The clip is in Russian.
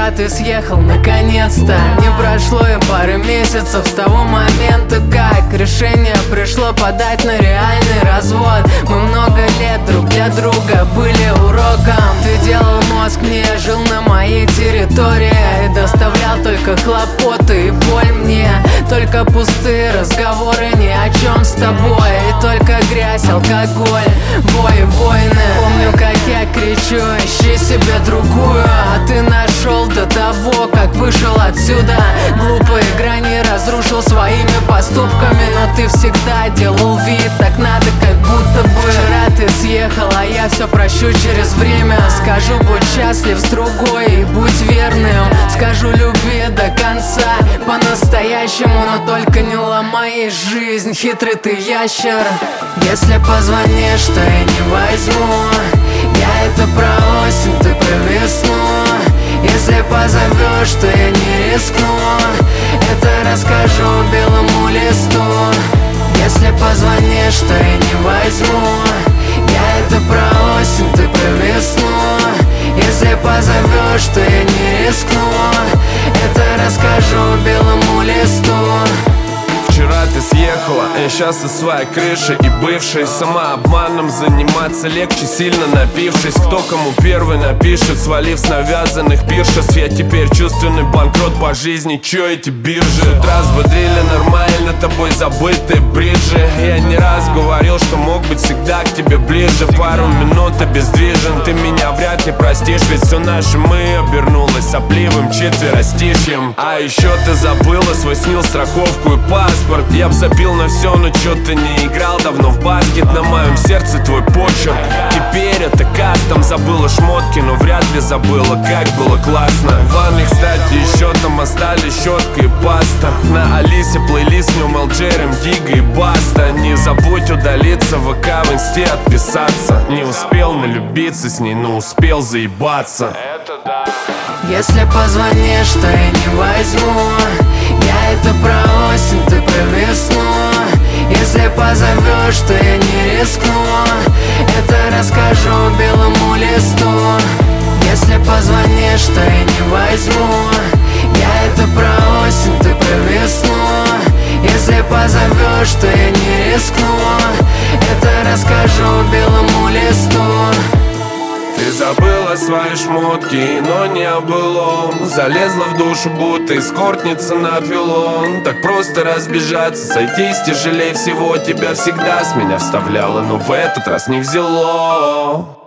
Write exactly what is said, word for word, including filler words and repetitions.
Вчера ты съехал наконец-то. Не прошло и пары месяцев с того момента, как решение пришло подать на реальный развод. Мы много лет друг для друга были уроком. Ты делал мозг мне, жил на моей территории и доставлял только хлопоты и боль мне. Только пустые разговоры ни о чем с тобой, и только грязь, алкоголь, бой, войны. Помню, как я кричу: ищи себе другую. А ты нашел до того, как вышел отсюда. Глупые грани разрушил своими поступками, но ты всегда делал вид, так надо, как будто бы. Вчера ты съехал, а я все прощу через время. Скажу, будь счастлив с другой и будь верным. Скажу, люби до конца по-настоящему, но только не ломай жизнь, хитрый ты ящер. Если позвонишь, то я не возьму. Я это про осень, ты про весну. Если позовешь, то я не рискну. Это расскажу белому листу. Если позвонишь, то я не возьму. Я это про осень, ты про весну. Если позовешь, то я не рискну. Это расскажу белому листу. Вчера ты съехала, я сейчас со своей крыши и бывшей. Самообманом заниматься легче, сильно напившись. Кто кому первый напишет, свалив с навязанных пиршеств. Я теперь чувственный банкрот по жизни, чё эти биржи? С утра взбодрили нормально тобой забытые бриджи. Я не раз говорил, что мог быть всегда к тебе ближе. Пару минут обездвижен, ты меня вряд ли простишь. Ведь все наше мы обернулось сопливым четверостишьем. А еще ты забыла свой снил, страховку и паспорт. Я б забил на все, но чё ты не играл давно в баскет. На моем сердце твой почерк. Теперь это кастом. Забыла шмотки, но вряд ли забыла, как было классно. В ванной, кстати, еще там остались щетка и паста. На Алисе плейлист, в нем эл джей, Рэм Дигга и Баста. Не забудь удалиться в ВК, в инсте отписаться. Не успел налюбиться с ней, но успел заебаться. Если позвонишь, то я не возьму. Я это про осень, ты про весну. Если позовешь, то я не рискну. Это расскажу белому листу. Если позвонишь, то я не возьму. Я это про осень, ты про весну. Если позовешь, то я не рискну. Это расскажу белому листу. Ты забыла свои шмотки, но не о былом. Залезла в душу, будто эскортница на пилон. Так просто разбежаться, сойтись тяжелее всего. Тебя всегда с меня вставляла, но в этот раз не взяло.